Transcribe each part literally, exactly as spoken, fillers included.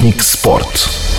Sputnik Sport.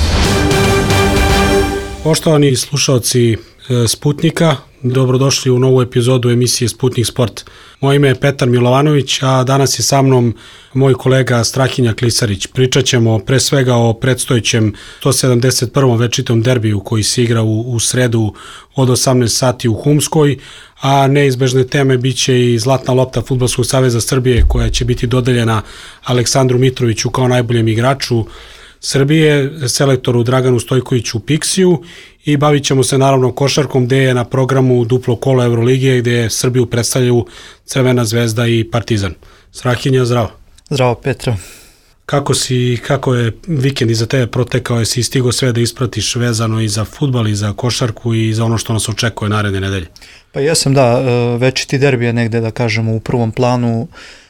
Poštovani slušalci Sputnika, dobrodošli u novu epizodu emisije Sputnik Sport. Moje ime je Petar Milovanović, a danas je sa mnom moj kolega Strahinja Klisarić. Pričat ćemo pre svega o predstojećem sto sedamdeset prvom večitom derbiju koji se igra u, u sredu od osamnaest sati u Humskoj, a neizbežne teme bit će i zlatna lopta Fudbalskog saveza Srbije koja će biti dodeljena Aleksandru Mitroviću kao najboljem igraču Srbije, selektoru Draganu Stojkoviću u Piksiju, i bavit ćemo se naravno košarkom gde je na programu duplo kolo Evroligije gde Srbiju predstavljaju Crvena zvezda i Partizan. Strahinja, zdravo. Zdravo, Petra. Kako si, kako je vikend iza tebe protekao, jesi stigo sve da ispratiš vezano i za fudbal i za košarku i za ono što nas očekuje naredne nedelje? Pa jesam, da, večiti derbi je negde, da kažemo, u prvom planu.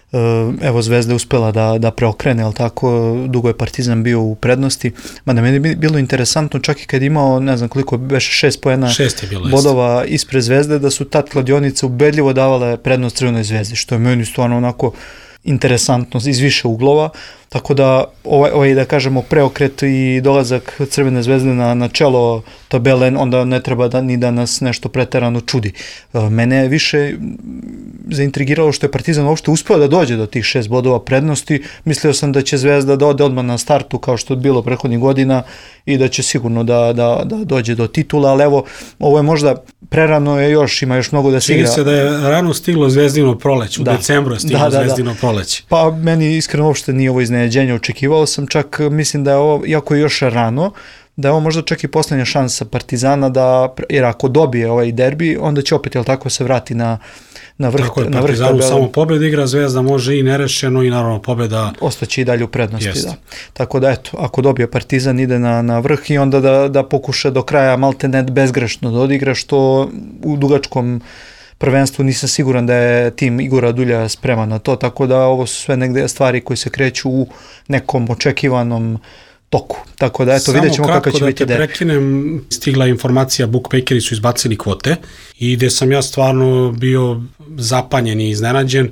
Evo, Zvezda je uspela da, da preokrene, ali tako, dugo je Partizan bio u prednosti. Mada meni je bilo interesantno, čak i kad je imao, ne znam koliko, beše šest poena bodova jest. Ispred Zvezde, da su tad kladionice ubedljivo davale prednost Crvenoj zvezdi, što je meni stvarno onako interesantno iz više uglova. Tako da ovaj, ovaj da kažemo preokret i dolazak Crvene zvezde na, na čelo tabele, onda ne treba da, ni da nas nešto preterano čudi. Mene je više zaintrigiralo što je Partizan uopšte uspeo da dođe do tih šest bodova prednosti. Mislio sam da će Zvezda da ode odmah na startu kao što je bilo prethodnih godina i da će sigurno da, da, da dođe do titula, ali evo, ovo je možda prerano, je još, ima još mnogo da se igra. Čini se da je rano stiglo Zvezdino proleć, u da. decembru je stiglo da, da, Zvezdino da. proleć. Pa meni iskreno uopšte nije ovo iznenađenje, očekivao sam čak, mislim da je ovo, iako je još rano, da je ovo možda čak i poslednja šansa Partizana, da, jer ako dobije ovaj derbi, onda će opet, jel tako, se vrati na, na vrh. Tako je, Partizanu samo pobjeda igra, Zvezda može i nerešeno i naravno pobjeda ostaće i dalje u prednosti. Da. Tako da eto, ako dobije Partizan, ide na, na vrh i onda da, da pokuša do kraja maltene bezgrešno da odigra, što u dugačkom prvenstvu nisam siguran da je tim Igora Dulja spreman na to, tako da ovo su sve negde stvari koje se kreću u nekom očekivanom toku. Tako da eto, vidjet ćemo kako će biti derbi. Samo kratko da te prekinem, stigla informacija, bookmakeri su izbacili kvote i gde sam ja stvarno bio zapanjen i iznenađen.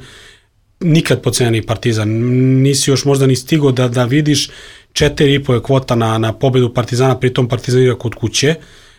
Nikad pocenjeni Partizan, nisi još možda ni stigo da, da vidiš, četiri i po je kvota na, na pobedu Partizana, pritom Partizan igra kod kuće,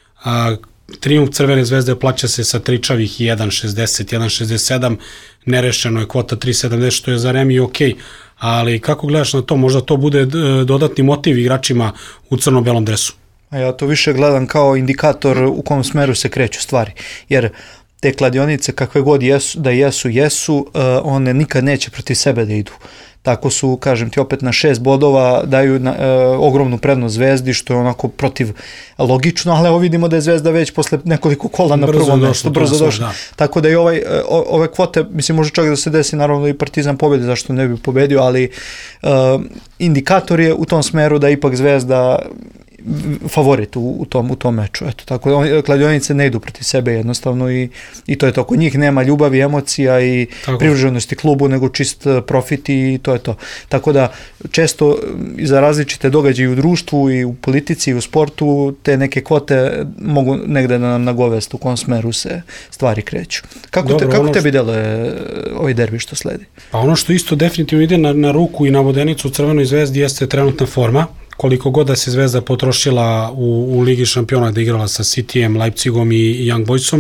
a trijumf Crvene zvezde plaća se sa tričavih jedan šezdeset, jedan šezdeset sedam, nerešeno je kvota tri sedamdeset, što je za Remi ok, ali kako gledaš na to, možda to bude dodatni motiv igračima u crno-belom dresu? A ja to više gledam kao indikator u kom smeru se kreću stvari, jer te kladionice kakve god jesu, da jesu, jesu, one nikad neće protiv sebe da idu. Tako su, kažem ti, opet na šest bodova daju na, e, ogromnu prednost Zvezdi, što je onako protiv logično, ali evo vidimo da je Zvezda već posle nekoliko kola na prvom mestu brzo došla. Da. Tako da i ovaj, o, ove kvote, mislim, može čak da se desi, naravno i Partizan pobedi, zašto ne bi pobedio, ali e, indikator je u tom smeru da ipak Zvezda favorit u, u, tom, u tom meču. Eto, tako da kladionice ne idu protiv sebe jednostavno i, i to je to. Kod njih nema ljubavi, emocija i privrženosti klubu, nego čist profit i to je to. Tako da često za različite događaje u društvu i u politici i u sportu te neke kvote mogu negde da nam nagovest u kom smeru se stvari kreću. Kako, Dobro, te, kako tebi deluje ovaj derbi što sledi? Pa ono što isto definitivno ide na, na ruku i na vodenicu Crvenoj zvezdi jeste trenutna forma. Koliko god da se Zvezda potrošila u, u Ligi šampiona da igrala sa Cityjem, Leipzigom i Young Boysom,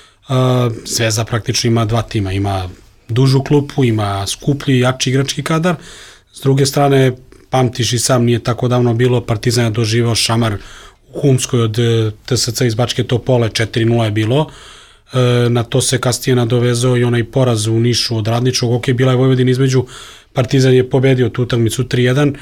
uh, Zvezda praktično ima dva tima, ima dužu klupu, ima skuplji, jači igrački kadar. S druge strane, pamtiš i sam, nije tako davno bilo, Partizan je doživao šamar u Humskoj od T S C iz Bačke Topole, četiri nula je bilo. Uh, na to se kasnije nadovezao i onaj poraz u Nišu od Radničkog. Ok, bila je Vojvodina između, Partizan je pobedio tu utakmicu tri jedan,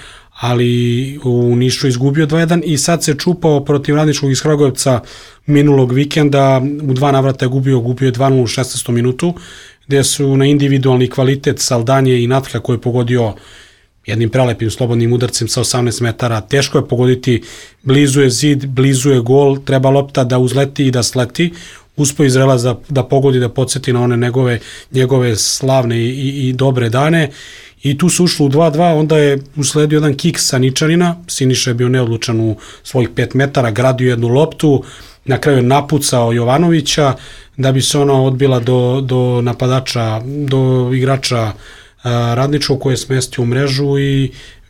ali u Nišu izgubio dva jedan i sad se čupao protiv Radničkog iz Kragujevca minulog vikenda, u dva navrata je gubio, gubio je dva nula u šesnaestom minutu, gde su na individualni kvalitet Saldanje i Natka koji je pogodio jednim prelepim slobodnim udarcem sa osamnaest metara, teško je pogoditi, blizu je zid, blizu je gol, treba lopta da uzleti i da sleti, uspio Izraelac da, da pogodi, da podsjeti na one njegove, njegove slavne i, i, i dobre dane. I tu su ušlo u dva dva, onda je usledio jedan kik sa Ničanina, Siniša je bio neodlučan u svojih pet metara, gradio jednu loptu, na kraju je napucao Jovanovića, da bi se ona odbila do, do napadača, do igrača a, Radničkog koji je smestio u mrežu i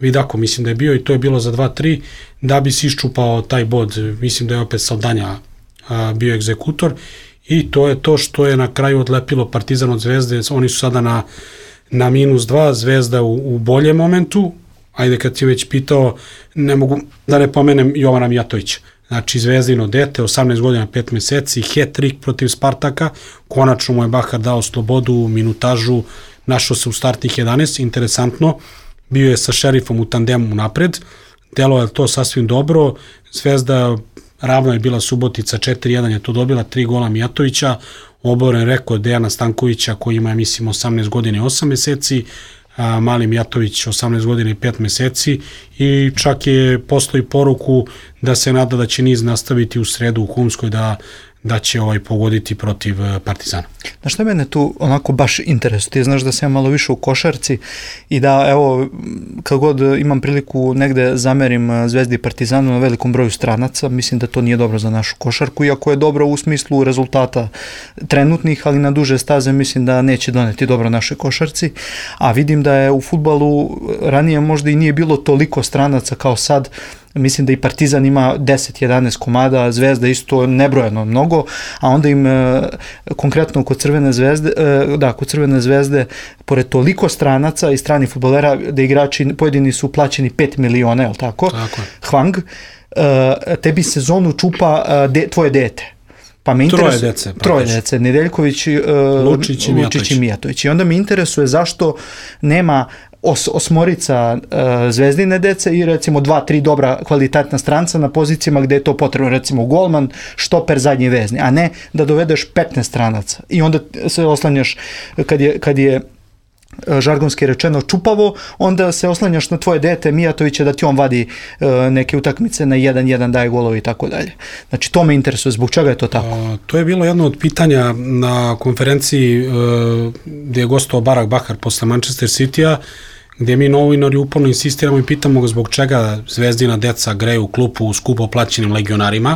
Vidako mislim da je bio i to je bilo za dva tri, da bi se iščupao taj bod. Mislim da je opet Saldanja a, bio egzekutor i to je to što je na kraju odlepilo Partizan od Zvezde. Oni su sada na, na minus dva, Zvezda u, u boljem momentu. Ajde, kad si već pitao, ne mogu da ne pomenem Jovana Mijatovića. Znači, Zvezdino dete, osamnaest godina, pet meseci, hat-trick protiv Spartaka, konačno mu je Bahar dao slobodu, minutažu, našao se u startnih jedanaest, interesantno, bio je sa Šerifom u tandemu napred, delo je to sasvim dobro, Zvezda ravno je bila Subotica, četiri jedan je to dobila, tri gola Mijatovića, oboren rekord Dejana Stankovića koji ima, mislim, osamnaest godina i osam meseci, a Mali Mijatović osamnaest godina i pet meseci i čak je postoji poruku da se nada da će niz nastaviti u sredu u Humskoj da da će ovaj pogoditi protiv Partizana. Znaš šta mene tu onako baš interesuje? Ti znaš da sam malo više u košarci i da evo kad god imam priliku negde zamerim Zvezdi i Partizanu na velikom broju stranaca, mislim da to nije dobro za našu košarku, iako je dobro u smislu rezultata trenutnih, ali na duže staze mislim da neće doneti dobro našoj košarci, a vidim da je u fudbalu ranije možda i nije bilo toliko stranaca kao sad. Mislim da i Partizan ima deset jedanaest komada, Zvezda isto nebrojeno mnogo, a onda im e, konkretno kod Crvene zvezde, e, da, kod Crvene zvezde, pored toliko stranaca i stranih fudbalera, da igrači pojedini su plaćeni pet miliona, je li tako? Tako. Hwang, e, tebi sezonu čupa e, de, tvoje dete. Pa me troje dece. Troje dece, Nedeljković, uh, Lučić i Mijatović. Lučić i Mijatović. I onda me interesuje zašto nema os, osmorica uh, Zvezdine dece i recimo dva, tri dobra kvalitetna stranca na pozicijama gde je to potrebno, recimo golman, štoper, zadnji vezni, a ne da dovedeš petnaest stranaca. I onda se oslanjaš kad je, kad je žargonski rečeno čupavo, onda se oslanjaš na tvoje dete Mijatovića da ti on vadi uh, neke utakmice na jedan jedan, daje golovi i tako dalje. Znači to me interesuje, zbog čega je to tako? A, to je bilo jedno od pitanja na konferenciji uh, gdje je gostovao Barak Bahar posle Manchester City-a, gdje mi novinari uporno insistiramo i pitamo ga zbog čega Zvezdina deca greju u klupu u skupo plaćenim legionarima.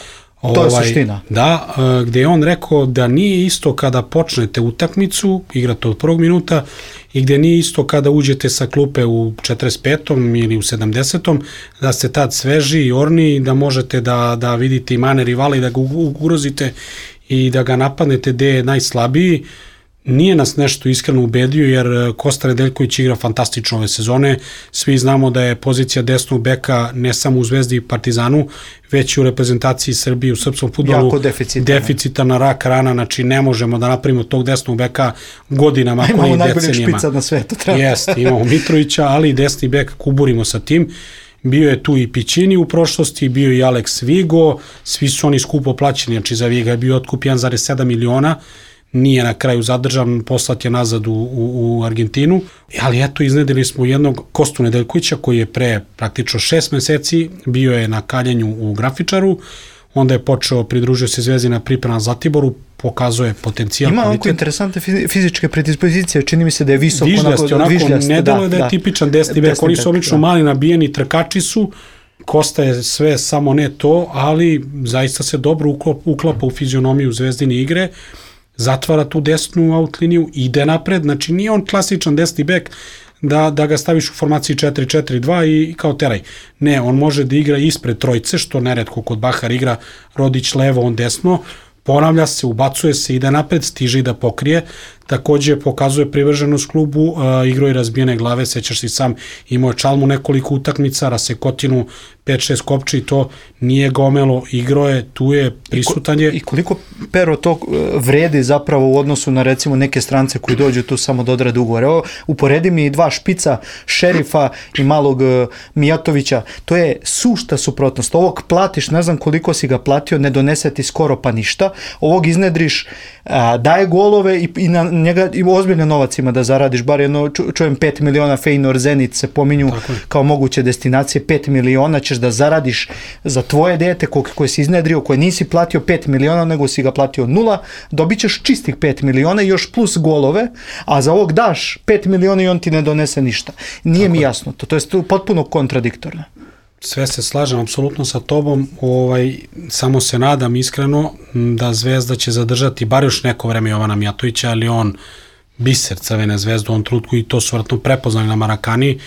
To je ovaj, suština. Da, gdje je on rekao da nije isto kada počnete utakmicu, igrate od prvog minuta, i gdje nije isto kada uđete sa klupe u četrdeset petom ili u sedamdesetom, da ste tad sveži i orni, da možete da, da vidite i mane rivala i da ga ugrozite i da ga napadnete gdje je najslabiji. Nije nas nešto iskreno ubedio, jer Kosta Nedeljković igra fantastično ove sezone. Svi znamo da je pozicija desnog beka ne samo u Zvezdi i Partizanu, već i u reprezentaciji Srbije, u srpskom fudbalu deficitarna rak rana, znači ne možemo da napravimo tog desnog beka godinama, ako ne i decenijama. Imamo najboljeg špica na svetu. Jeste, imamo Mitrovića, ali i desni bek kuburimo sa tim. Bio je tu i Pićini u prošlosti, bio i Alex Vigo, svi su oni skupo plaćeni, znači za Viga je bio otkup jedan zarez sedam miliona, nije na kraju zadržan, poslat je nazad u, u, u Argentinu, ali eto iznedili smo jednog Kostu Nedeljkovića koji je pre praktično šest meseci bio je na kaljenju u Grafičaru, onda je počeo, pridružio se Zvezdi na priprema Zlatiboru, pokazuje potencijal. Ima onako interesantne fizičke predispozicije, čini mi se da je visoko. Vižljasti, onako, onako ne delo je da je da, tipičan desni bek, oni su obično mali nabijeni trkači su, Kosta je sve samo ne to, ali zaista se dobro uklapa u fizionomiju Zvezdine igre, zatvara tu desnu out liniju, ide napred, znači nije on klasičan desni bek da, da ga staviš u formaciji četiri četiri dva i kao teraj. Ne, on može da igra ispred trojce, što neretko kod Bahar igra Rodić levo, on desno, ponavlja se, ubacuje se, ide napred, stiže i da pokrije. Takođe pokazuje privrženost klubu, uh, igrao i razbijene glave, sećaš si sam, imao je Čalmu nekoliko utakmica, Rasekotinu pet šest kopči, to nije gomelo, igrao je, tu je, prisutan je. I koliko, Pero, to vredi zapravo u odnosu na recimo neke strance koji dođu tu samo da odrade ugovor? Evo, uporedi mi dva špica, Šerifa i malog uh, Mijatovića, to je sušta suprotnost. Ovog platiš, ne znam koliko si ga platio, ne donese ti skoro pa ništa, ovog iznedriš, uh, daje golove i, i na njega i ozbiljno novac ima da zaradiš, bar jedno, ču, čujem pet miliona, Feyenoord, Zenit se pominju kao moguće destinacije, pet miliona ćeš da zaradiš za tvoje dete koje, koje si iznedrio, koje nisi platio pet miliona, nego si ga platio nula, dobit ćeš čistih pet miliona i još plus golove, a za ovog daš pet miliona i on ti ne donese ništa. Nije Tako. mi jasno to, to je potpuno kontradiktorno. Sve se slažem apsolutno sa tobom, ovaj, samo se nadam iskreno da Zvezda će zadržati bar još neko vreme Jovana Mijatovića, ali on biser Crvene Zvezde u ovom trutku i to su vratno prepoznali na Marakani.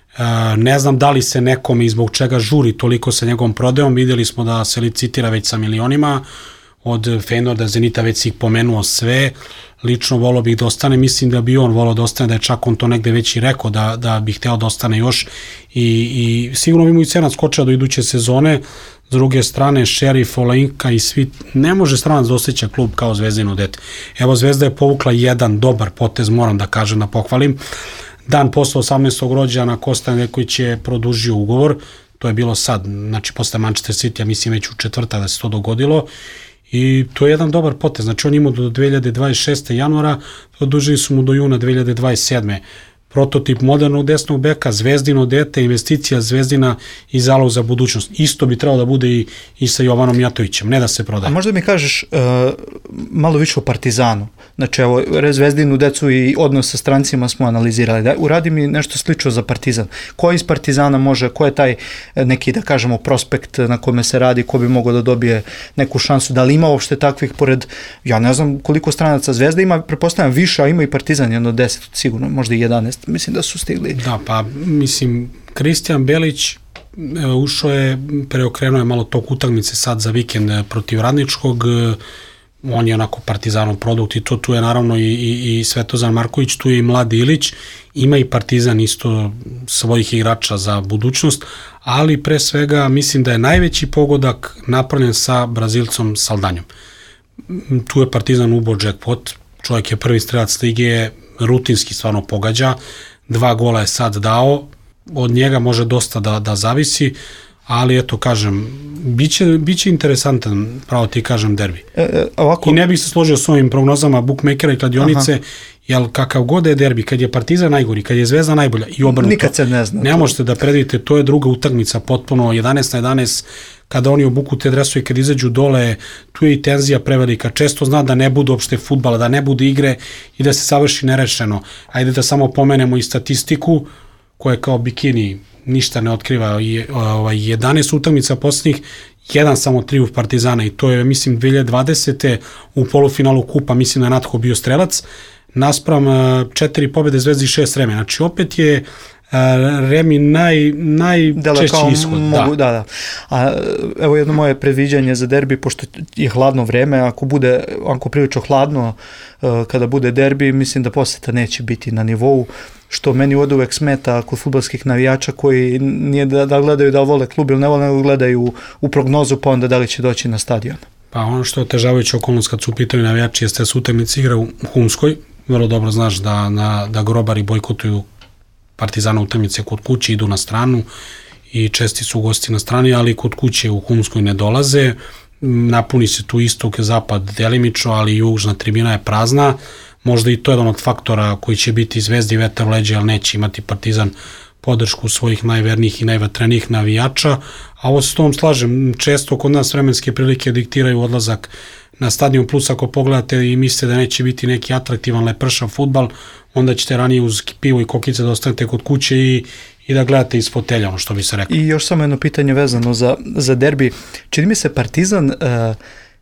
Ne znam da li se nekome i zbog čega žuri toliko sa njegovom prodajom, vidjeli smo da se licitira već sa milionima, od Feyenoorda, Zenita, već si ih pomenuo sve, lično volao bih da ostane, mislim da bi on volao da ostane, da je čak on to negde već i rekao, da, da bi hteo da ostane još i, i sigurno bi mu i cena skočila do iduće sezone. S druge strane, Šerif, Olenka i svi, ne može stranac da osjeća klub kao Zvezdino dete. Evo, Zvezda je povukla jedan dobar potez, moram da kažem, da pohvalim. Dan posle osamnaestog rođana Kosta Nedeljković je produžio ugovor, to je bilo sad, znači posle Manchester City, ja mislim već u četvrtak da se to dogodilo, i to je jedan dobar potez, znači on ima do dve hiljade dvadeset šeste januara, produžili su mu do juna dve hiljade dvadeset sedme Prototip modernog desnog beka, Zvezdino dete, investicija Zvezdina i zalog za budućnost. Isto bi trebalo da bude i, i sa Jovanom Jatovićem, ne da se prodaje. A možda mi kažeš uh, malo više o Partizanu. Znači, evo, Zvezdinu decu i odnos sa strancima smo analizirali. Da, uradi mi nešto slično za Partizan. Ko iz Partizana može, ko je taj neki, da kažemo, prospekt na kome se radi, ko bi mogao da dobije neku šansu? Da li ima uopšte takvih, pored, ja ne znam koliko stranaca Zvezda ima, prepostavljam više, a ima i Partizan jedno deset, sigurno, možda i jedanaest. Mislim da su stigli. Da, pa mislim, Kristijan Belić ušao je, preokrenuo je malo tok utakmice sad za vikend protiv Radničkog, on je onako Partizanov produkt i to tu je naravno i, i, i Svetozar Marković, tu je i Mladi Ilić, ima i Partizan isto svojih igrača za budućnost, ali pre svega mislim da je najveći pogodak napravljen sa Brazilcom Saldanjom. Tu je Partizan ubo jackpot, čovjek je prvi strelac lige, rutinski stvarno pogađa, dva gola je sad dao, od njega može dosta da, da zavisi, ali eto kažem, biće, biće interesantan, pravo ti kažem, derbi. E, e, ovako... I ne bih se složio s ovim prognozama bookmakera i kladionice, aha, jer kakav god je derbi, kad je Partizan najgori, kad je Zvezda najbolja i obrnuto, nikad se ne zna. Ne možete da predvidite, to je druga utakmica, potpuno jedanaest na jedanaest, kada oni obuku te dresove i kad izađu dole, tu je i tenzija prevelika, često zna da ne bude uopšte fudbala, da ne bude igre i da se savrši nerešeno. Ajde da samo pomenemo i statistiku, koja je kao bikini, ništa ne otkriva, i ovaj, jedanaest utakmica posljednjih, jedan samo trijumf Partizana i to je, mislim, dve hiljade dvadesete u polufinalu kupa, mislim da je Natko bio strelac, naspram četiri pobjede Zvezdi i šest Remi. Znači, opet je Remi naj, najčešći ishod. Mogu, da. da, da. A, evo jedno moje predviđanje za derbi, pošto je hladno vreme, ako bude, ako prilično hladno, kada bude derbi, mislim da poseta neće biti na nivou, što meni od uvek smeta kod fudbalskih navijača koji nije da, da gledaju da vole klub ili ne vole, nego gledaju u prognozu pa onda da li će doći na stadion. Pa ono što je otežavajuća okolnost kad su u pitanju navijači jeste da su utakmice igra u Humskoj, vrlo dobro znaš da, na, da grobari bojkotuju Partizana utakmice kod kuće, idu na stranu i česti su gosti na strani, ali kod kuće u Humskoj ne dolaze, napuni se tu istok, zapad delimično, ali južna tribina je prazna, možda i to je jedan od faktora koji će biti Zvezdi vetar u leđe, ali neće imati Partizan podršku svojih najvernijih i najvatrenijih navijača, a ovo se s tom slažem, često kod nas vremenske prilike diktiraju odlazak na stadion, plus ako pogledate i mislite da neće biti neki atraktivan lepršav fudbal, onda ćete ranije uz pivo i kokice da ostanete kod kuće i, i da gledate iz fotelja, ono što bi se rekao. I još samo jedno pitanje vezano za, za derbi. Čini mi se Partizan, uh,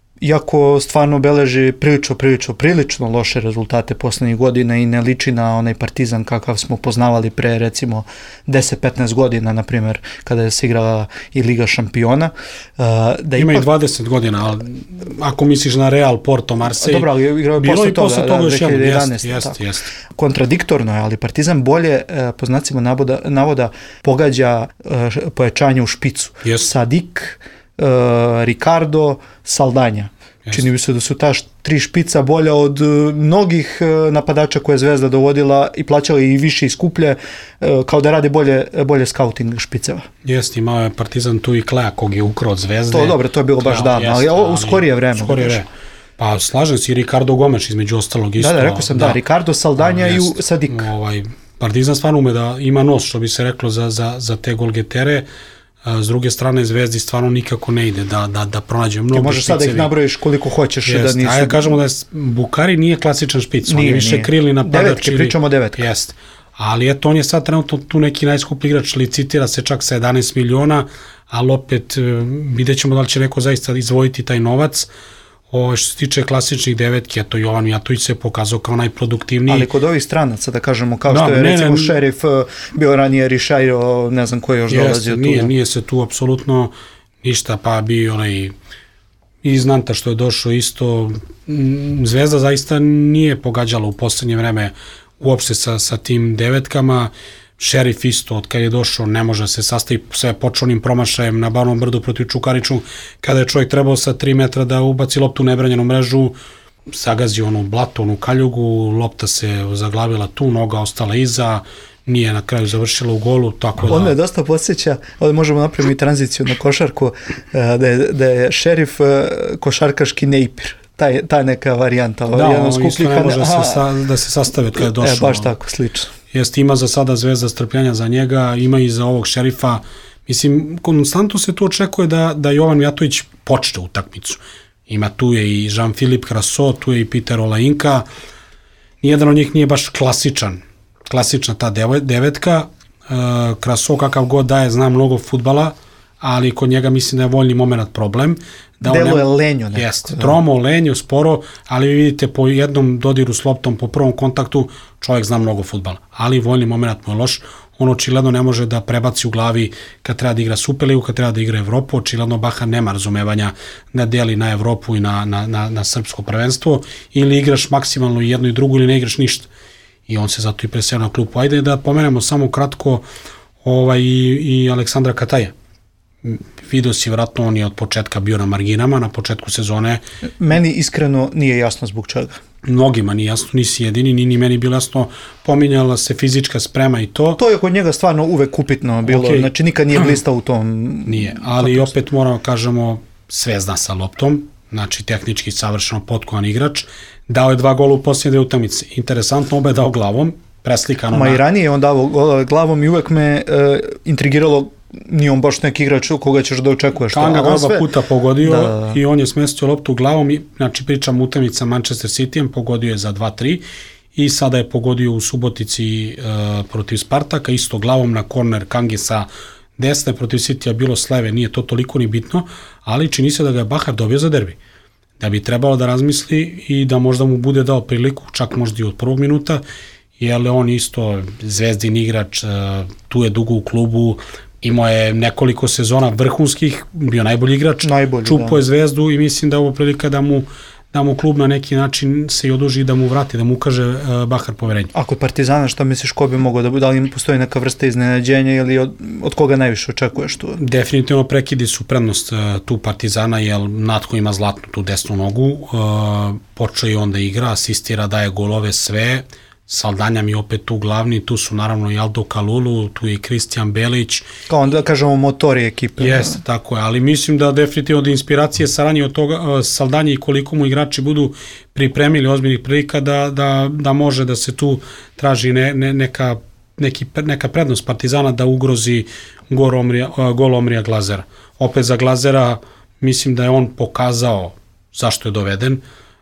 iako stvarno beleži prilično, prilično, prilično loše rezultate poslednjih godina i ne liči na onaj Partizan kakav smo poznavali pre recimo deset petnaest godina, na primjer, kada je se igrala i Liga šampiona. Uh, da ima ipak... i dvadeset godina, ali ako misliš na Real, Porto, Marseille, dobro, ali igrao je posle toga, posle toga da, još dve hiljade jedanaeste. Jest, jest, jest. Kontradiktorno je, ali Partizan bolje, uh, po znacima navoda, navoda pogađa uh, pojačanje u špicu. Jest. Sadik, Uh, Ricardo, Saldanja. Yes. Čini mi se da su ta tri špica bolja od uh, mnogih uh, napadača koje je Zvezda dovodila i plaćali i više i skuplje, uh, kao da rade bolje, bolje scouting špiceva. Jeste, imao je Partizan tu i Kleja kog je ukrao od Zvezde. To dobro, to je bilo baš davno, ali ovo u skorije vreme. Skorije vreme. Pa slažem se i Ricardo Gomeš između ostalog isto. Da, da, rekao sam da, da Ricardo, Saldanja i Sadik. Ovaj, Partizan stvarno ume da ima nos, što bi se reklo, za, za, za te golgetere. S druge strane, Zvezdi stvarno nikako ne ide da, da, da pronađe mnogo špicevi. Možeš sada ih nabrojiš koliko hoćeš. Jest, da nisu... Ajde kažemo da je Bukari nije klasičan špic, on je više nije. Krilni napadač. Devetke, ili... pričamo o devetke. Jest. Ali eto, on je sad trenutno tu neki najskuplji igrač, licitira se čak sa jedanaest miliona, ali opet vidjet ćemo da li će neko zaista izvojiti taj novac. Ovo što se tiče klasičnih devetki, to Jovan Mijatović se pokazao kao najproduktivniji. Ali kod ovih stranaca, da kažemo, kao da, što je ne, recimo ne, Šerif, bio ranije Rišajro, ne znam ko je još jest, dolazio tu. Nije, nije se tu apsolutno ništa, pa bi onaj iz Nanta što je došao isto. Zvezda zaista nije pogađala u poslednje vreme uopšte sa, sa tim devetkama. Šerif isto, od kada je došao, ne može se sastaviti, sve počonim promašajem na Banovom brdu protiv Čukariču, kada je čovjek trebao sa tri metra da ubaci loptu u nebranjenu mrežu, sagazio onu blato, onu kaljugu, lopta se zaglavila tu, noga ostala iza, nije na kraju završila u golu, tako da... On me dosta podsjeća, ovdje možemo napraviti tranziciju na košarku, da je, da je Šerif košarkaški Nejpir. Ta, ta neka varijanta. Da, ovo isto ne može se sa, da se sastavi od kada je došao. E, baš tako, slično. Jeste, ima za sada Zvezda strpljenja za njega, ima i za ovog Šerifa. Mislim, konstantno se tu očekuje da, da Jovan Mijatović počne utakmicu. Ima tu je i Jean-Philippe Crasso, tu je i Peter Olainka. Nijedan od njih nije baš klasičan. Klasična ta devetka. Crasso kakav god daje, zna mnogo fudbala, ali kod njega mislim da je voljni moment problem. Da Delo je lenjo nekako. Jeste, tromo, lenjo, sporo, ali vi vidite po jednom dodiru s loptom, po prvom kontaktu, čovjek zna mnogo fudbala, ali voljni moment mu je loš, on očigledno ne može da prebaci u glavi kad treba da igra Superligu, kad treba da igra Evropu, očigledno Bahar nema razumevanja da deli na Evropu i na, na, na, na srpsko prvenstvo, ili igraš maksimalno jedno i drugo ili ne igraš ništa. I on se zato i preseo na klupu. Ajde da pomenemo samo kratko ovaj, i, i Aleksandra Kataja. Video si vratno, on je od početka bio na marginama, na početku sezone. Meni iskreno nije jasno zbog čega. Mnogima nije jasno, nisi jedini, ni, ni meni bilo jasno, pominjala se fizička sprema i to. To je kod njega stvarno uvek upitno bilo, okay. Znači nikad nije blistao u tom. Nije, ali opet moramo kažemo sve zna sa loptom, znači tehnički savršeno potkovan igrač, dao je dva gola u posljednje utakmice. Interesantno, obe dao glavom, preslikano. Ma na... i ranije on dao gola glavom i uvek me e, intrigiralo. Nije on baš neki igrač koga ćeš da očekuješ. Kanga ga oba puta pogodio da, da. I on je smestio loptu glavom, i, znači pričam utakmica Manchester Cityjem, pogodio je za dva tri i sada je pogodio u Subotici uh, protiv Spartaka, isto glavom na korner Kange sa desne, protiv Cityja bilo s leve, nije to toliko ni bitno, ali čini se da ga je Bahar dobio za derbi. Da bi trebalo da razmisli i da možda mu bude dao priliku, čak možda i od prvog minuta, jer on isto zvezdin igrač, uh, tu je dugo u klubu, imao je nekoliko sezona vrhunskih, bio najbolji igrač, najbolji, čupo je Zvezdu i mislim da je ovo prilika da mu, da mu klub na neki način se i oduži i da mu vrati, da mu ukaže uh, Bahar poverenje. A kod Partizana šta misliš, ko bi mogao da bude, da li postoji neka vrsta iznenađenja ili od, od koga najviše očekuješ tu? Definitivno prekidi su prednost uh, tu Partizana, jer Natko ima zlatnu tu desnu nogu, uh, počeo i onda igra, asistira, daje golove, sve. Saldanja mi opet tu glavni, tu su naravno i Aldo Kalulu, tu je i Kristijan Belić. Kao onda kažemo motori ekipe. Jeste, tako je, ali mislim da definitivno od inspiracije saranje od toga, Saldanje i koliko mu igrači budu pripremili ozbiljnih prilika da, da, da može da se tu traži ne, ne, neka, neki, neka prednost Partizana da ugrozi gol Omrija, gol Omrija Glazera. Opet za Glazera mislim da je on pokazao zašto je doveden.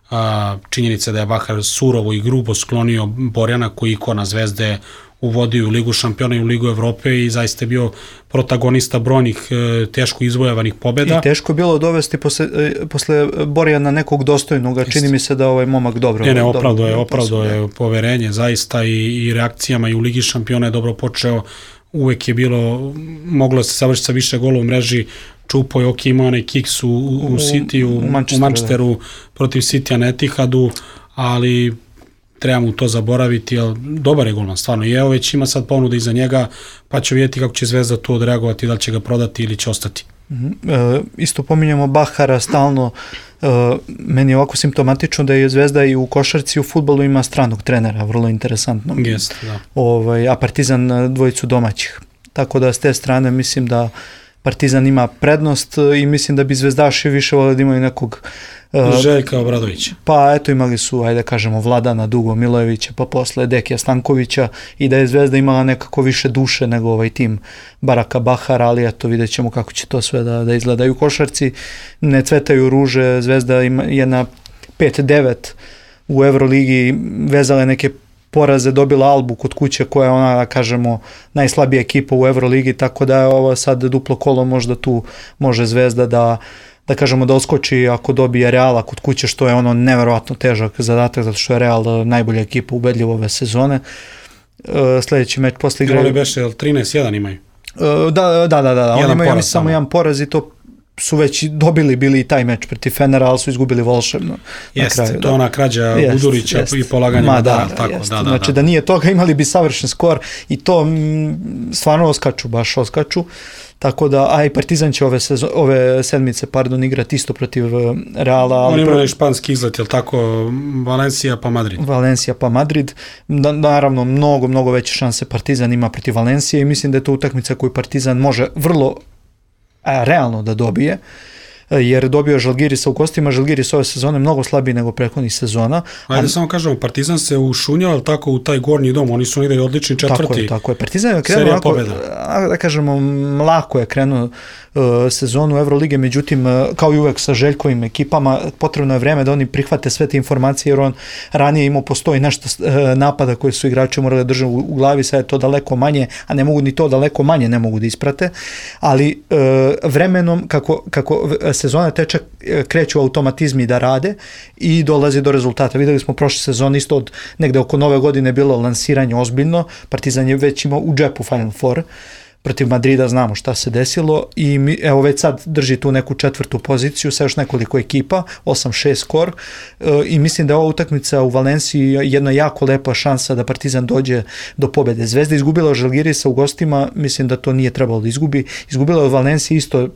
A, činjenica da je Bahar surovo i grubo sklonio Borjana koji ikona Zvezde, uvodio u Ligu šampiona i u Ligu Evrope i zaista je bio protagonista brojnih e, teško izvojevanih pobjeda. I teško je bilo dovesti posle, e, posle Borjana nekog dostojnog, a čini mi se da ovaj momak dobro... Ne, ne, opravdo je, opravdo je poverenje zaista i, i reakcijama i u Ligi šampiona je dobro počeo, uvek je bilo, moglo se savršiti sa više gola u mreži, čupo je, ok, imao onaj kiks u, u, u City, u, u Manchesteru, u Manchesteru protiv Citya na Etihadu, ali treba mu to zaboraviti, ali dobar je golman, stvarno. I evo već ima sad ponuda iza njega, pa će vidjeti kako će Zvezda tu odreagovati, da li će ga prodati ili će ostati. E, isto pominjamo Bahara stalno, e, meni je ovako simptomatično da je Zvezda i u košarci i u fudbalu ima stranog trenera, vrlo interesantno. Jeste, da. Ovaj, a Partizan dvojicu domaćih. Tako da s te strane mislim da Partizan ima prednost i mislim da bi zvezdaši više voleli da imaju nekog... Uh, Željka Obradovića. Pa eto imali su, ajde kažemo, Vladana Dugo Milojevića, pa posle Dekija Stankovića i da je Zvezda imala nekako više duše nego ovaj tim Baraka Bahara, ali eto vidjet ćemo kako će to sve da, da izgledaju u košarci. Ne cvetaju ruže, Zvezda ima jedna pet devet u Euroligi, vezale neke poraze, dobila Albu kod kuće koja je ona, da kažemo, najslabija ekipa u Euroligi, tako da je ovo sad duplo kolo, možda tu može Zvezda da da kažemo da oskoči ako dobije Reala kod kuće, što je ono neverovatno težak zadatak, zato što je Real najbolja ekipa ubedljivo ove sezone. Sljedeći meč posle igraju... Igrali beše, trinaest jedan imaju? Da, da, da, da. Oni imaju ja samo jedan poraz i to su već dobili bili i taj meč protiv Fenera, ali su izgubili volšebno. Jeste, to je da. Ona krađa jest, Budurića jest. I polaganje Madara. Da, tako, da, da, znači da. da nije toga imali bi savršen skor i to m, stvarno oskaču, baš oskaču. Tako da, a i Partizan će ove, sezon, ove sedmice pardon, igrati isto protiv Reala. Oni imaju pro... španski izlet, jel tako, Valencija pa Madrid? Valencija pa Madrid. Na, naravno, mnogo, mnogo veće šanse Partizan ima protiv Valencije i mislim da je to utakmica koju Partizan može vrlo a, realno da dobije, jer dobio Žalgirisa u gostima. Žalgiris ove sezone mnogo slabiji nego prethodnih sezona. Ajde, a, samo kažemo, Partizan se ušunjao tako u taj gornji dom, oni su negdje odlični četvrti. Tako je, tako je. Partizan je krenuo onako, da kažemo, lako je krenuo uh, sezonu Evrolige, međutim, uh, kao i uvek sa Željkovim ekipama, potrebno je vreme da oni prihvate sve te informacije, jer on ranije imao postoji nešto uh, napada koje su igrači morali da drže u, u glavi, sad je to daleko manje, a ne mogu ni to daleko manje ne mogu da isprate, ali uh, vremenom, kako, kako sezona teče, kreću automatizmi da rade i dolazi do rezultata. Videli smo prošle sezone isto od negde oko nove godine bilo lansiranje ozbiljno, Partizan je već imao u džepu Final Four, protiv Madrida znamo šta se desilo i mi, evo već sad drži tu neku četvrtu poziciju sa još nekoliko ekipa, osam šest skor e, i mislim da je ova utakmica u Valenciji jedna jako lepa šansa da Partizan dođe do pobjede. Zvezda izgubila od Žalgirisa u gostima, mislim da to nije trebalo da izgubi. Izgubila od Valenciji isto,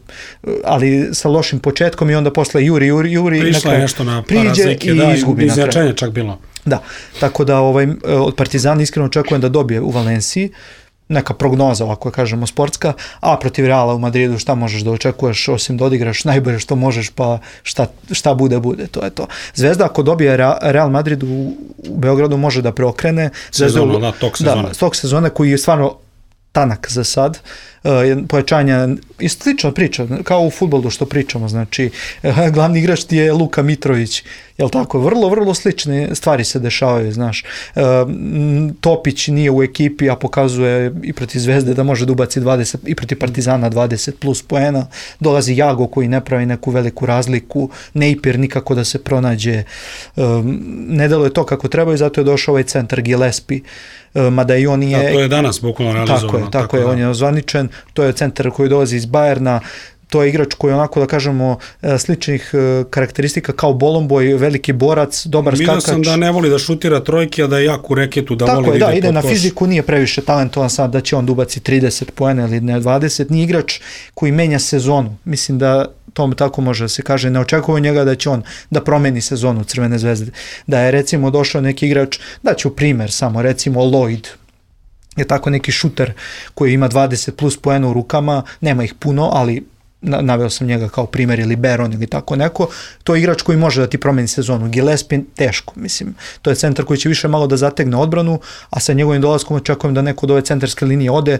ali sa lošim početkom i onda posle juri, juri, juri. Prišla je nešto na parazike, da, izgubi i značenje čak bilo. Da, tako da ovaj, od Partizana iskreno očekujem da dobije u Valenciji, neka prognoza, ovako kažemo, sportska, a protiv Reala u Madridu šta možeš da očekuješ, osim da odigraš najbolje što možeš, pa šta, šta bude, bude, to je to. Zvezda ako dobije Real Madrid u, u Beogradu može da preokrene. Sezonu, da, tog sezone. Da, tog sezone koji je stvarno tanak za sad, uh, pojačanja, i slična priča, kao u fudbalu što pričamo, znači, uh, glavni igrač ti je Luka Mitrović, jel tako, vrlo, vrlo slične stvari se dešavaju, znaš, uh, Topić nije u ekipi, a pokazuje i protiv Zvezde da može da ubaci dvadeset, i protiv Partizana dvadeset plus poena, dolazi Jago koji ne pravi neku veliku razliku, Napier nikako da se pronađe, uh, ne deluje to kako treba i zato je došao ovaj centar Gillespie, mada i on je... Da, to je danas bukvalno realizovano. Tako je, tako, tako je, da. On je ozvaničen, to je centar koji dolazi iz Bajerna, to je igrač koji je onako, da kažemo, sličnih karakteristika kao Bolomboj, veliki borac, dobar Vidio skakač. Vidio sam da ne voli da šutira trojke, a da je jak u reketu, da tako voli je, da ide, ide ide pod na koš. fiziku, nije previše talentovan sad da će on dubaci trideset poena ili ne dvadeset, nije igrač koji menja sezonu. Mislim da to tako može da se kaže, ne očekuju njega da će on da promeni sezonu Crvene zvezde. Da je recimo došao neki igrač, da ću primer samo, recimo Lloyd, je tako neki šuter koji ima dvadeset plus poena u rukama, nema ih puno, ali naveo sam njega kao primjer, ili Beron ili tako neko, to je igrač koji može da ti promeni sezonu. Gillespie teško, mislim, to je centar koji će više malo da zategne odbranu, a sa njegovim dolaskom očekujem da neko od ove centarske linije ode,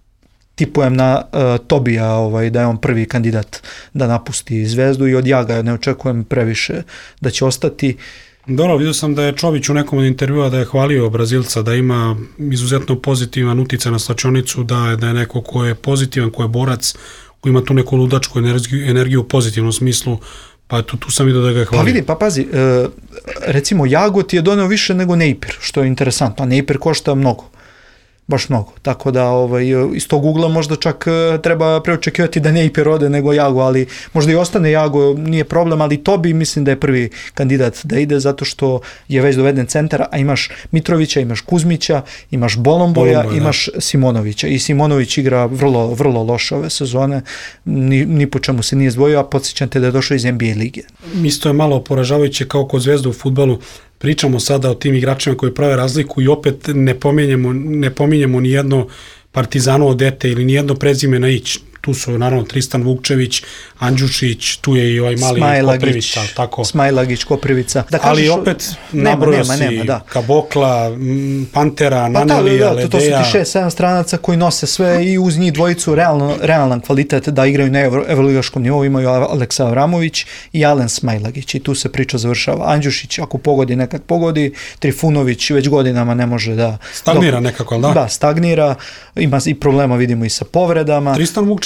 tipujem na uh, Tobija, ovaj, da je on prvi kandidat da napusti Zvezdu, i od Jaga ne očekujem previše da će ostati. Dobro, vidio sam da je Čović u nekom od intervjua da je hvalio Brazilca, da ima izuzetno pozitivan uticaj na slačionicu, da je, da je neko ko je pozitivan, ko je borac, ko ima tu neku ludačku energiju, energiju u pozitivnom smislu, pa tu, tu sam vidio da ga je hvalio. Pa vidi, pa pazi, e, recimo Jago ti je doneo više nego Napier, što je interesantno, a Napier košta mnogo. Baš mnogo, tako da ovaj, iz tog ugla možda čak treba preočekivati da Napier ode nego Jago, ali možda i ostane Jago, nije problem, ali Tobi mislim da je prvi kandidat da ide, zato što je već doveden centar, a imaš Mitrovića, imaš Kuzmića, imaš Bolomboja, Bolomboj, imaš da. Simonovića, i Simonović igra vrlo, vrlo loše ove sezone, ni, ni po čemu se nije zdvojio, a podsjećam te da je došao iz N B A lige. Isto je malo poražavajuće kao kod Zvezde u fudbalu. Pričamo sada o tim igračima koji prave razliku i opet ne pominjemo, ne pominjemo ni jedno Partizanovo dete ili ni jedno prezime na ić. Tu su naravno Tristan Vukčević, Andjušić, tu je i ovaj mali Smajlagić, Koprivica, tako. Smajlagić, Koprivica. Da ali opet nabrojao si da. Kabokla, Pantera, pa Nanelija, da, da, to, Ledeja. To su ti šest sedam stranaca koji nose sve i uz njih dvojicu realno, realan kvalitet da igraju na evro, evroligaškom nivou. Imaju Aleksa Avramović i Alen Smajlagić, i tu se priča završava. Andjušić ako pogodi, nekad pogodi, Trifunović već godinama ne može da... Stagnira dok, nekako, da? Da, stagnira, ima i problema vidimo i sa povredama. Tristan Vukčević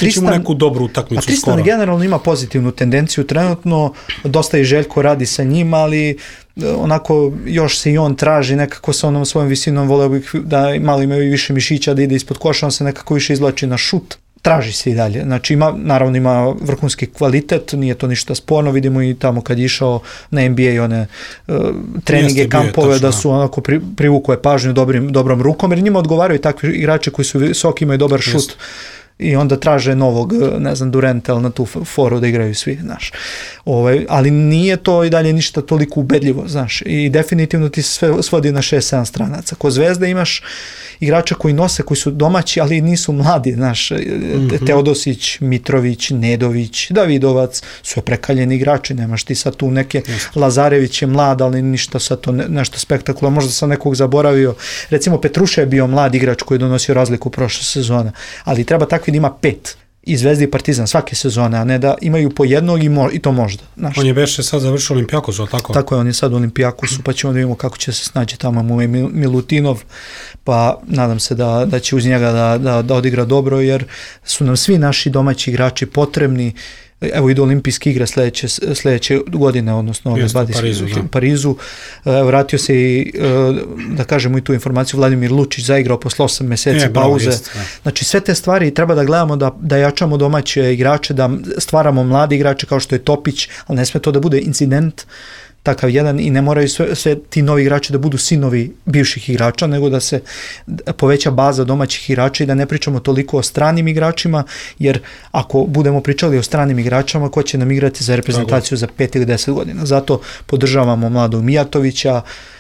Tristan, ima neku dobru utakmicu skoro. Tristan generalno ima pozitivnu tendenciju trenutno, dosta i Željko radi sa njim, ali onako još se i on traži nekako sa onom svojom visinom, voleo bih da malo imaju više mišića, da ide ispod koša, on se nekako više izvlači na šut. Traži se i dalje. Znači ima, naravno ima vrhunski kvalitet, nije to ništa sporno, vidimo i tamo kad je išao na N B A one uh, treninge, Jeste, kampove, je, da su onako pri, privukuje pažnju dobrim, dobrom rukom, jer njima odgovaraju takvi igrači koji su visoki, imaju dobar šut. Jeste. I onda traže novog, ne znam, Durenta, ali na tu foru da igraju svi, znaš. Ovaj, ali nije to i dalje ništa toliko ubedljivo, znaš. I definitivno ti se sve svodi na šest sedam stranaca. Ko Zvezda imaš igrača koji nose, koji su domaći, ali nisu mladi, znaš. Mm-hmm. Teodosić, Mitrović, Nedović, Davidovac, su prekaljeni igrači, nemaš ti sad tu neke, Jeste. Lazarević je mlad, ali ništa sad to ne, nešto spektakularno. Možda sam nekog zaboravio. Recimo Petruša je bio mlad igrač koji je donosio razliku prošle sezone, ali treba takvi da ima pet i Zvezda i Partizan svake sezone, a ne da imaju po jednog i, mo- i to možda. Znaš. On je beše sad završio Olimpijakos, ali tako? Tako je, on je sad u Olimpijakosu, pa ćemo da vidimo kako će se snaći tamo mu je Milutinov, pa nadam se da, da će uz njega da, da, da odigra dobro, jer su nam svi naši domaći igrači potrebni. Evo idu olimpijske igre sljedeće, sljedeće godine, odnosno ove dvadeset Parizu, u Parizu. Evo, vratio se i, da kažemo i tu informaciju, Vladimir Lučić zaigrao posle osam meseci e, pauze. Jest, znači sve te stvari treba da gledamo, da, da jačamo domaće igrače, da stvaramo mlade igrače kao što je Topić, ali ne sme to da bude incident takav jedan i ne moraju sve, sve ti novi igrači da budu sinovi bivših igrača, nego da se poveća baza domaćih igrača i da ne pričamo toliko o stranim igračima, jer ako budemo pričali o stranim igračama, ko će nam igrati za reprezentaciju za pet ili deset godina. Zato podržavamo mladog Mijatovića,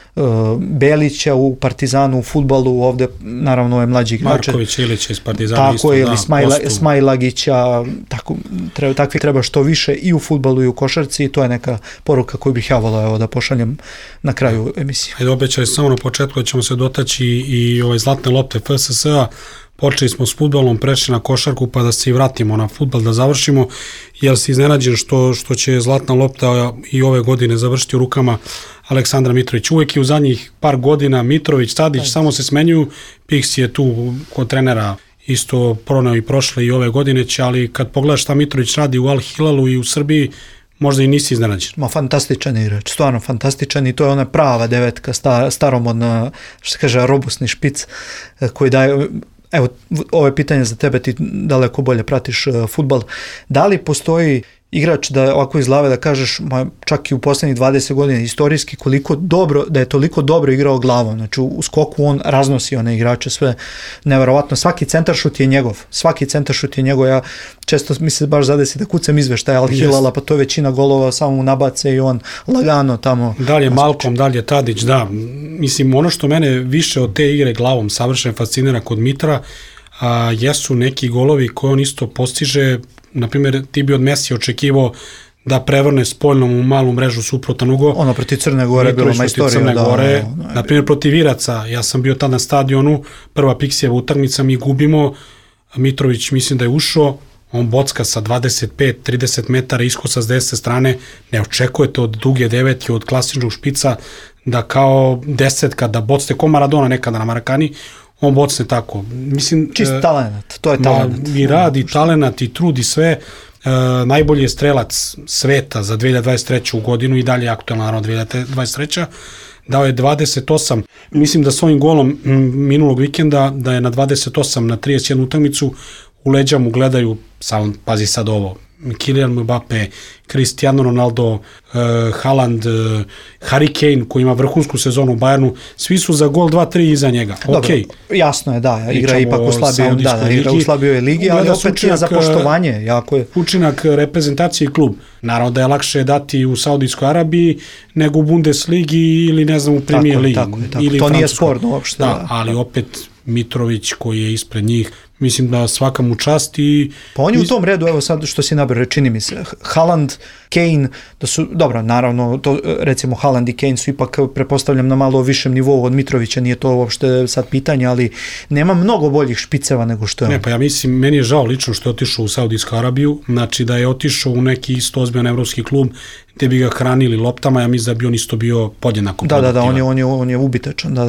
Belića u Partizanu, u fudbalu, ovde naravno ove mlađi igrače. Marković Ilić iz Partizana tako isto, je, da, Smajla, Smajlagića, tako, treba, takvi treba što više i u fudbalu i u košarci i to je neka poruka koju bih ja volao da pošaljem na kraju emisije. Ajde, obećaj samo na početku da ćemo se dotaći i ove zlatne lopte F S S-a. Počeli smo s fudbalom, prešli na košarku, pa da se i vratimo na fudbal, da završimo, jer si iznenađen što, što će zlatna lopta i ove godine završiti u rukama Aleksandra Mitrovića. Uvijek je u zadnjih par godina Mitrović, Tadić, Tadić. samo se smenjuju, Piksi je tu kod trenera isto proneo i prošle i ove godine će, ali kad pogledaš šta Mitrović radi u Al Hilalu i u Srbiji, možda i nisi iznenađen. Ma fantastičan igrač, stvarno fantastičan i to je ona prava devetka, sta, staromodna, što se kaže, robustni špic koji daje. Evo, ovo je pitanje za tebe, ti daleko bolje pratiš uh, fudbal. Da li postoji igrač da ovako iz glave da kažeš, ma, čak i u posljednjih dvadeset godina istorijski, koliko dobro, da je toliko dobro igrao glavom, znači u, u skoku on raznosi one igrače, sve neverovatno, svaki centaršut je njegov, svaki centaršut je njegov, ja često mi se baš zadesi da kucam izveštaj Al Hilala, pa to je većina golova, samo mu nabace i on lagano tamo. Dalje Malkom, dalje Tadić, da, mislim, ono što mene više od te igre glavom savršeno fascinira kod Mitra, a, jesu neki golovi koje on isto postiže. Na primjer, ti bi od Messi očekivao da prevrne spoljnom u malu mrežu suprotan ugo. Ono protiv Crne Gore bilo majstorija. Crne da, Gore, da, da, na primjer protiv Iraca, ja sam bio tad na stadionu, prva Piksijeva utakmica, mi gubimo, Mitrović mislim da je ušao, on bocka sa dvadeset pet trideset metara, iskosa s desete strane, ne očekujete od duge devetke, od klasičnog špica, da kao desetka, da bocte ko Maradona nekada na Marakani, on bocne tako. Mislim, čist talenat, to je talenat. I radi, i talenat, i trud, i sve. E, najbolji je strelac sveta za dve hiljade dvadeset treću godinu i dalje aktualno, naravno, dve hiljade dvadeset treća Dao je dvadeset osam. Mislim da s ovim golom m, minulog vikenda, da je na dvadeset osam na trideset jednu utakmicu, u leđa mu gledaju, sam, pazi sad ovo, Kylian Mbappe, Cristiano Ronaldo, uh, Haaland, uh, Harry Kane koji ima vrhunsku sezonu u Bayernu, svi su za gol dva tri iza njega. Dobro, okay. Jasno je, da, igra ipak u slabijoj, da, da, igra u slabijoj ligi, ali opet je za poštovanje. Jako je. Učinak reprezentacije i klub. Naravno da je lakše dati u Saudijskoj Arabiji nego u Bundesligi ili ne znam u Premier Ligi. Tako je, tako je. To nije sporno uopšte. Da, da, ali opet Mitrović koji je ispred njih, mislim da svaka mu čast i... Pa on je u tom redu, evo sad što si nabrao, čini mi se, Haaland, Kane, da su, dobro, naravno, to, recimo Haaland i Kane su ipak, prepostavljam, na malo višem nivou od Mitrovića, nije to uopšte sad pitanje, ali nema mnogo boljih špiceva nego što je on. Ne, pa ja mislim, meni je žao lično što je otišao u Saudijsku Arabiju, znači da je otišao u neki isto ozbiljan evropski klub, gde bi ga hranili loptama, ja mislim da bi on isto bio podjednako da, produktivan. Da, da, on je, on je, on je ubitečan, da, da, da.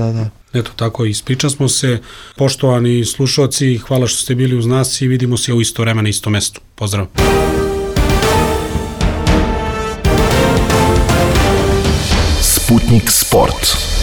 Eto tako, ispričali smo se. Poštovani slušalci, hvala što ste bili uz nas i vidimo se u isto vreme na isto mestu. Pozdrav! Sputnik Sport.